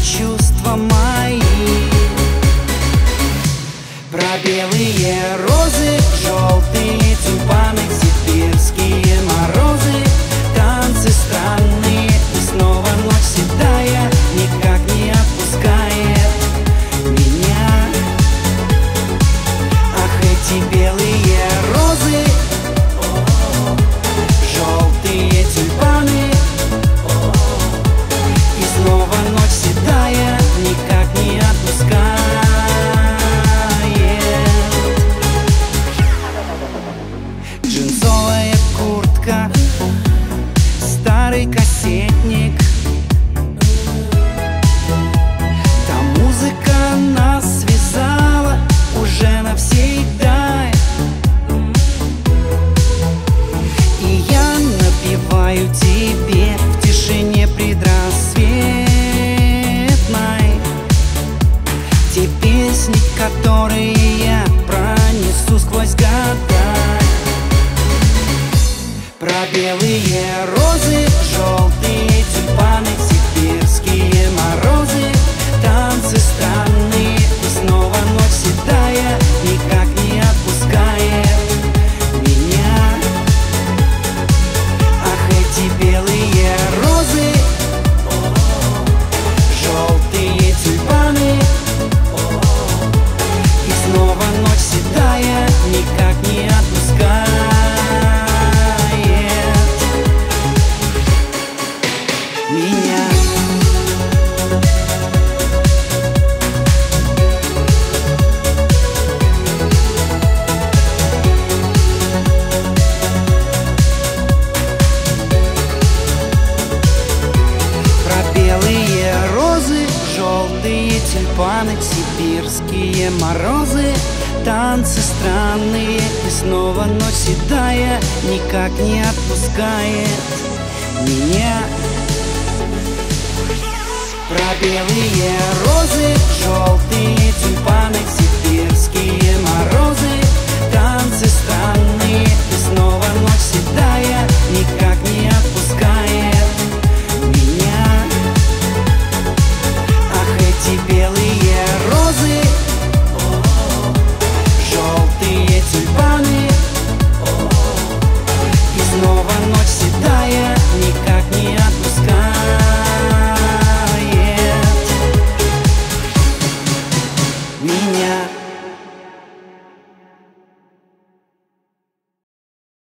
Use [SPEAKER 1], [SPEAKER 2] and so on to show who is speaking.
[SPEAKER 1] чувства мои. Про белые розы, желтые тюльпаны, сибирские морозы, танцы странные, и снова ночь седая никак не отпускает меня. Ах, эти белые розы, желтые тюльпаны, и снова ночь седая никак не отпускает. Джинсовая куртка, старый кассетник, та музыка нас связала уже навсегда. И я напеваю тебе в тишине предрассветной те песни, которые я пронесу сквозь года. Про белые розы, желтые тюльпаны, сибирские морозы, танцы странные, и снова ночь седая никак не отпускает меня. Ах, эти белые розы, желтые тюльпаны, и снова ночь седая никак не отпускает меня. Про белые розы, желтые тюльпаны, сибирские морозы, танцы странные, и снова ночь седая никак не отпускает меня. Про белые розы, желтые тюльпаны, сибирские морозы,